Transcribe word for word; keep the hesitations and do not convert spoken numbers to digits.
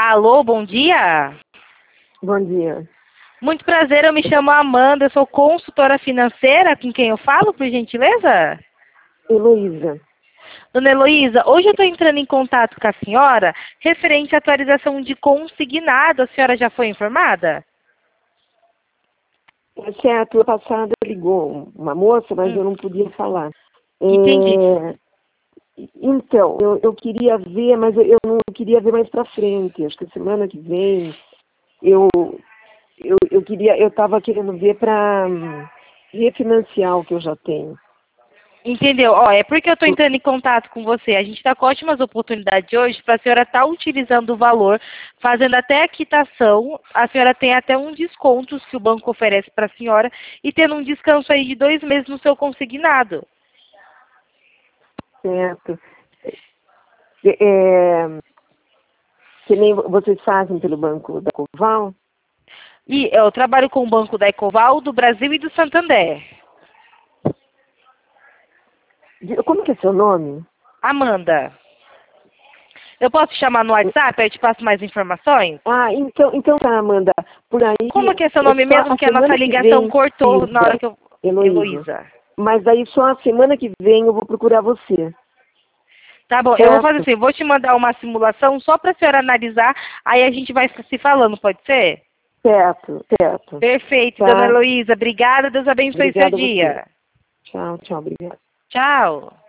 Alô, bom dia. Bom dia. Muito prazer, eu me chamo Amanda, eu sou consultora financeira, com quem eu falo, por gentileza? Heloísa. Dona Heloísa, hoje eu estou entrando em contato com a senhora referente à atualização de consignado. A senhora já foi informada? Essa é a tua passada, ligou uma moça, mas Hum, eu não podia falar. entendi. É, então, eu, eu queria ver, mas eu, eu não queria ver mais para frente. Acho que semana que vem eu eu, eu queria, eu estava querendo ver para hum, refinanciar o que eu já tenho. Entendeu? Ó, é porque eu estou entrando em contato com você. A gente está com ótimas oportunidades hoje para a senhora estar utilizando o valor, fazendo até a quitação. A senhora tem até um desconto que o banco oferece para a senhora e tendo um descanso aí de dois meses no seu consignado. Certo. É, é, que nem vocês fazem pelo Banco da Coval? E eu trabalho com o Banco da Ecoval, do Brasil e do Santander. Como que é seu nome? Amanda, eu posso te chamar no WhatsApp, aí eu te passo mais informações? Ah, então, então tá, Amanda. Por aí, Como que é seu é nome só mesmo? a Que a nossa semana que ligação vem, cortou na hora Isa, que eu... Heloísa. Heloísa. Mas daí só a semana que vem eu vou procurar você. Tá bom, eu vou fazer Certo? assim, vou te mandar uma simulação só para a senhora analisar, aí a gente vai se falando, pode ser? Certo, certo. Perfeito, dona Tá? Heloísa. Obrigada, Deus abençoe seu Obrigada a você. dia. Tchau, tchau, obrigada. Tchau.